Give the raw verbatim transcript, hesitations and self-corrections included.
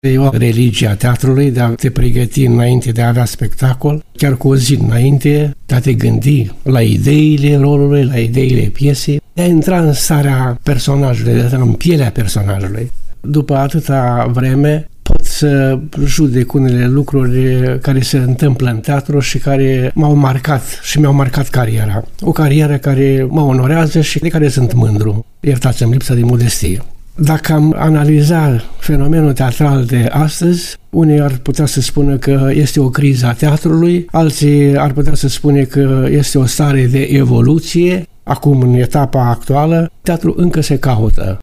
E o religie a teatrului de a te pregăti înainte de a avea spectacol, chiar cu o zi înainte, de a te gândi la ideile rolului, la ideile piesei, de a intra în starea personajului, de a intra în pielea personajului. După atâta vreme pot să judec unele lucruri care se întâmplă în teatru și care m-au marcat și mi-au marcat cariera. O carieră care mă onorează și de care sunt mândru. Iertați-mi lipsa de modestie. Dacă am analiza fenomenul teatral de astăzi, unii ar putea să spună că este o criză a teatrului, alții ar putea să spune că este o stare de evoluție. Acum, în etapa actuală, teatrul încă se caută.